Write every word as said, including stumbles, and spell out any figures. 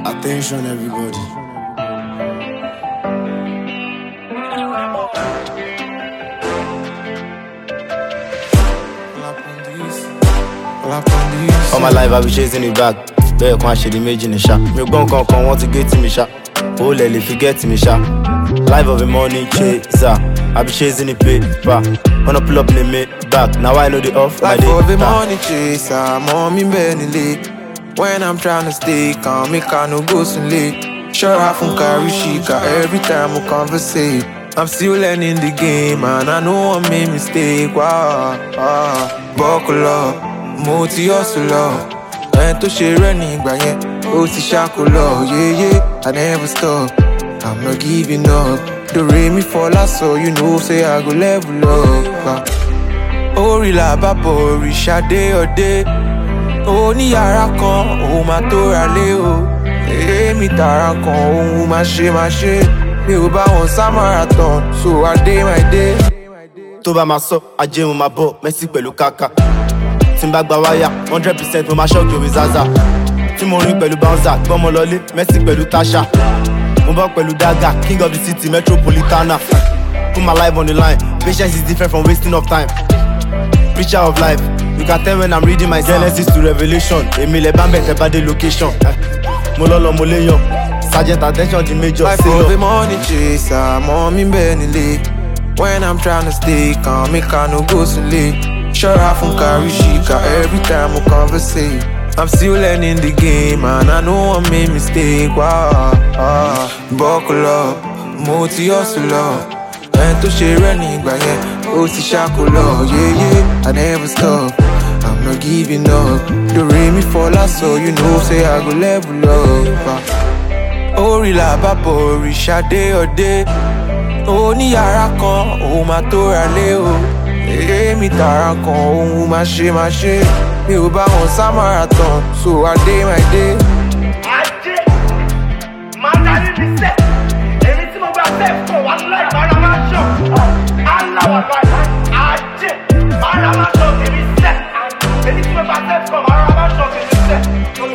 Attention, everybody. All my life I be chasing it back. Bẹ́ẹ̀ kan ṣe di méjì ní ṣá. Mi ò gbọ́n kankan wọ́n ti gé tì mí ṣá. Ó lẹ̀ lè fi get mi ṣá. Life of a money chaser. I be chasing the paper. Wanna pull up in the mid back. Now I know the off my day. Life of a money chaser. Mommy Benny late. When I'm trying to stay calm, me can no go so late. Sure I from carry shika every time we conversate. I'm still learning the game and I know I made mistake. Wow, wow. Buckle up, mo ti hustle up. And to share any yeah, oh ti shakulo, yeah yeah. I never stop, I'm not giving up. The rain me fall out so you know say I go level up. Oh rila babo risha day or day. Oh ni yara kan, oh ma to rale o. Eh mi tara kan, oh ma she ma she. Mi ò bá wọn sá marathon, so I day my day. Tó bá máa sọ, ajé mo máa bọ̀, Messi pẹ̀lú Kaka. Tí n bá gba wáyà, one hundred percent mo máa ṣọ́ọ̀kì omi Zaza. Tí mo rin pẹ̀lú Bouncer, gbọ́n mo lọlé, Messi pẹ̀lú Tasha. Mo bọ́ pẹ̀lú Daga, king of the city, Metropolitana. Put my life on the line, patience is different from wasting of time. Preacher of life, you can tell when I'm reading my Genesis to Revelation. Èmi lè bá mẹ́tẹ̀ bá dé location. Mo lọ lọ mo lè yọ. Sergeant attention the major. Life of a money chaser, mommy Benny late. When I'm trying to stay calm, me can no go so late. Sure I from carry shika every time we conversate. I'm still learning the game and I know I made mistake. Wow, wow. Buckle up, mo ti hustle up. And to share any yeah, oh ti shakulo, yeah yeah. I never stop, I'm not giving up. The rain me fall out so you know say I go level up. Oh rila babo risha day or day. Oh ni yara kan, oh ma to rale o. Eh mi tara kan, oh ma she ma she. Mi ò bá wọn sá marathon, so I day my day. Ajé, máa darí mi sẹ́. Èmi tí mo bá sẹ́ fún wa láì bára máa ṣọ̀. Aláwọ̀ báyìí, ajé, bára máa ṣọ̀ kìí sẹ́. Èmi tí mo bá sẹ́ fún wa láì bára máa ṣọ̀ kìí sẹ́.